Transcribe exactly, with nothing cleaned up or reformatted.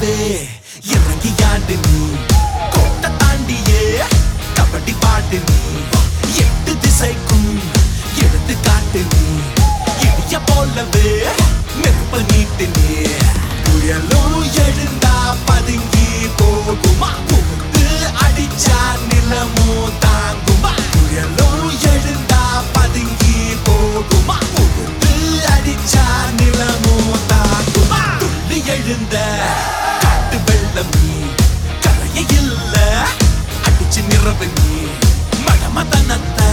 போலவே இறங்கி ஆடு நீ கோட்டை தாண்டியே கபடி பாடு நீ எட்டு திசைக்கும் எடுத்து காட்டு நீ இடிய போலவே நெருப்ப நீட்டு நீ புயலும் எழுந்தா பதுங்கி போகுமா புகுந்து அடிச்சா நிலமும் தாங்குமா புயலும் எழுந்தா பதுங்கி போகுமா புகுந்து அடிச்சா நிலமும் தாங்குமா துள்ளி எழுந்த காட்டு வெள்ளம் நீ கரைய இல்ல அடிச்சு நிறவு நீ மடமதனத்தை